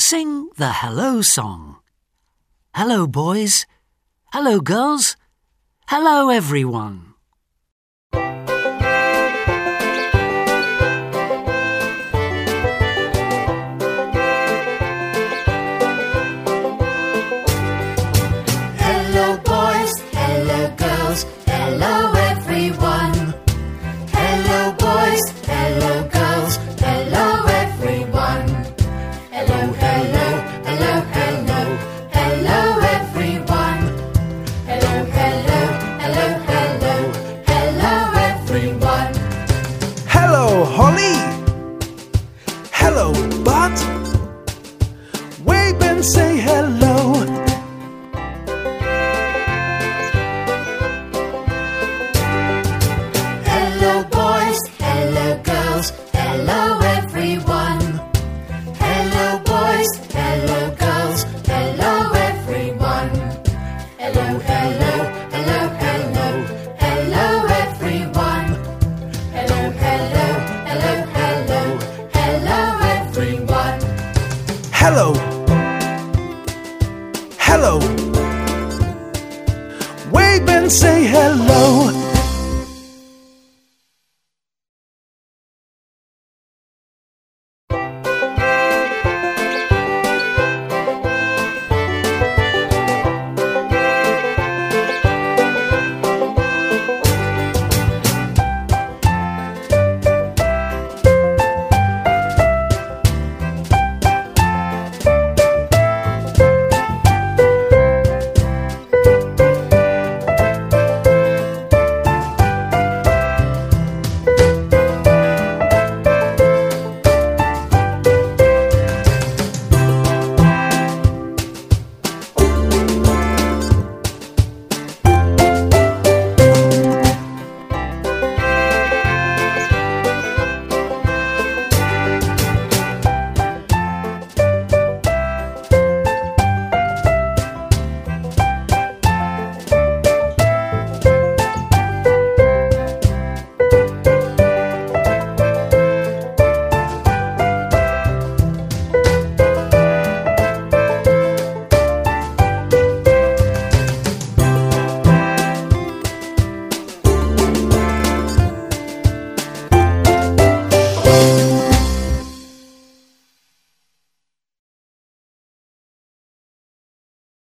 Sing the hello song. Hello, boys. Hello, girls. Hello, everyone. Hello, boys. Hello, girls. Hello, everyone. Hello, boys. Hello, girls. Hello, everyone. Hello, hello, hello, hello. Hello, everyone. Hello, hello, hello, hello. Hello, everyone. Hello, Holly. Hello, Bud. Wave and say hello. Hello, boys. Hello, girls. Hello, everyone. Hello, boys. Hello, girls. Hello, everyone. Hello, hello, hello, hello. Hello, everyone. Hello, hello, hello, hello. Hello, everyone. Hello. Hello. Wave and say hello.